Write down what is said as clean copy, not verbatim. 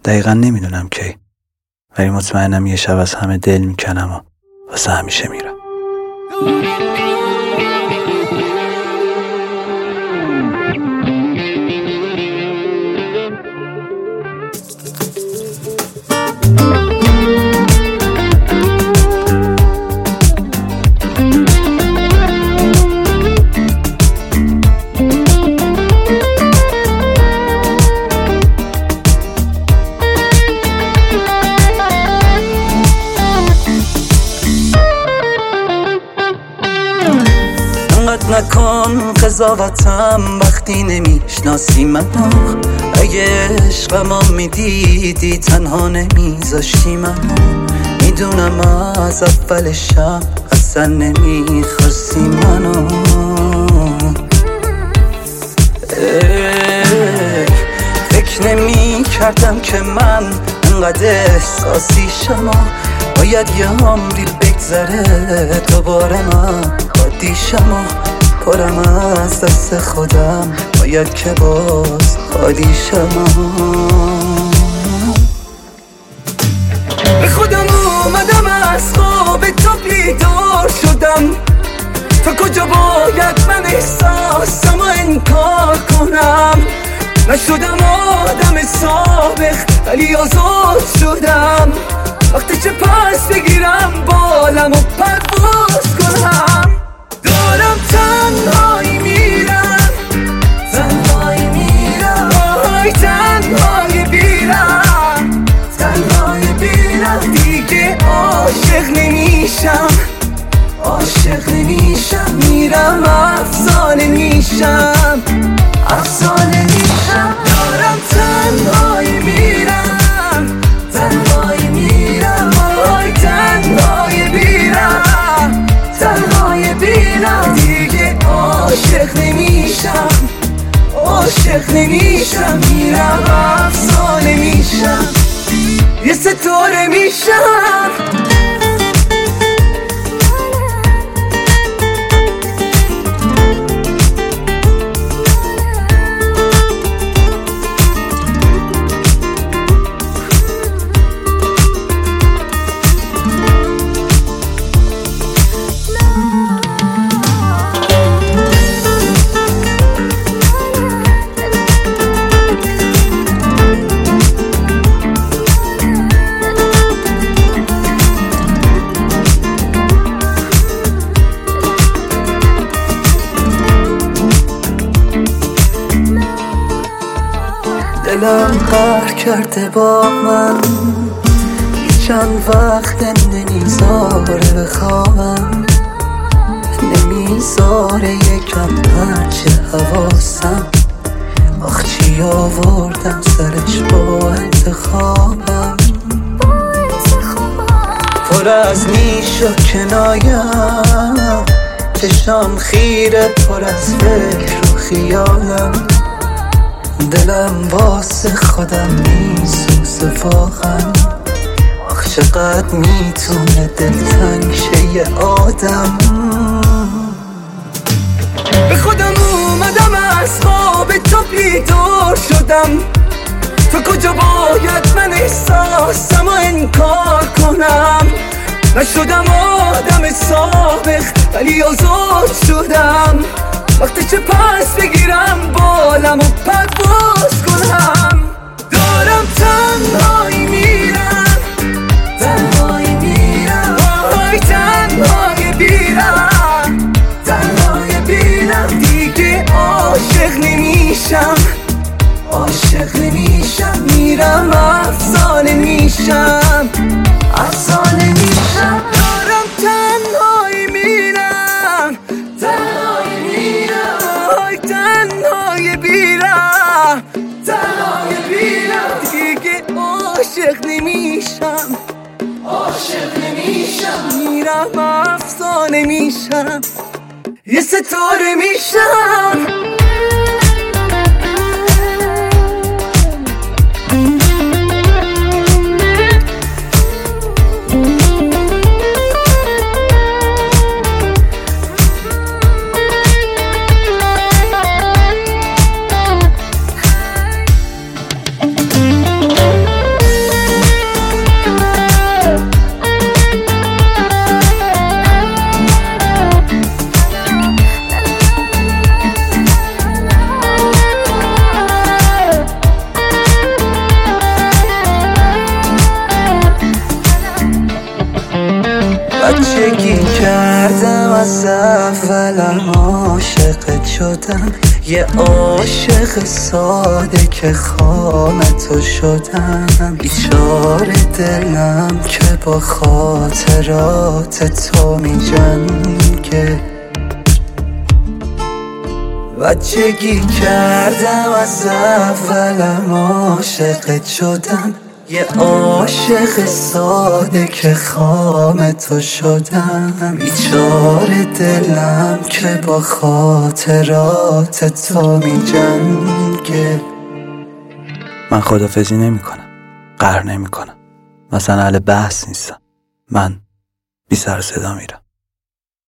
دقیقا نمیدونم کی، ولی مطمئنم یه شب از همه دل میکنم و واسه همیشه میرم. نکن قضاوتم وقتی نمیشناسی منو، اگه عشقمو میدیدی تنها نمیذاشتی منو. میدونم از اول شب اصلا نمیخواستی منو. فکر نمیکردم که من انقدر احساسی شما، باید یه عمری بگذره دوباره من عادی شما. پرم از دست خودم باید که باز خالی شما. به خودم اومدم از خواب تو بیدار شدم، تا کجا باید من احساسم و انکار کنم. نشدم آدم سابق ولی آزاد شدم، وقتی چه پس بگیرم بالم و پرواز کنم. دارم تنهایی میرم، تنهایی میرم، آهای تنهایی بیرم، تنهایی بیرم. دیگه عاشق نمیشم، عاشق نمیشم. میرم افسانه میشم، افسانه میشم. دارم تنهایی میرم، تنهایی میرم، آهای تنهایی بیرم، تنهایی بیرم. دیگه عاشق نمیشم، عاشق نمیشم. میرم افسانه میشم، یه ستاره میشم. دلم قهر کرده با من، چند وقت نمیذاره بخوابم، نمیذاره یکم پرچه حواسم. آخ چی آوردم سرش با انتخابم، پر از نیش و کنایم، چشام خیره پر از فکر و خیالم. دلم واسه خودم میسوزه واقعا، آخ چقدر میتونه دلتنگ شه یه آدم. به خودم اومدم از خواب تو بیدار شدم، تا کجا باید من احساسم و انکار کنم. نشدم آدم سابق ولی آزاد شدم، وقتی چه پس بگیرم بالم و پرواز کنم. دارم تنهایی میرم، تنهایی میرم، آهای تنهایی بیرم، تنهایی بیرم. دیگه عاشق نمیشم، عاشق نمیشم. میرم افسانه میشم، افسانه میشم. دارم تنهایی میرم، تنهایی میرم، آهای تنهایی بیرم، تنهایی بیرم. دیگه عاشق نمیشم، عاشق نمیشم. میرم افسانه میشم، یه ستاره میشم. شدم، یه عاشق ساده که خام تو شدم. بیچاره دلم که با خاطرات تو می جنگه. بچگی کردم از اولم عاشقت شدم، یه عاشق ساده که خام تو شدم. بیچاره دلم که با خاطرات تو می جنگه. من خدافزی نمی کنم، قهر نمی کنم، مثلا اهل بحث نیستم. من بی سر صدا میرم.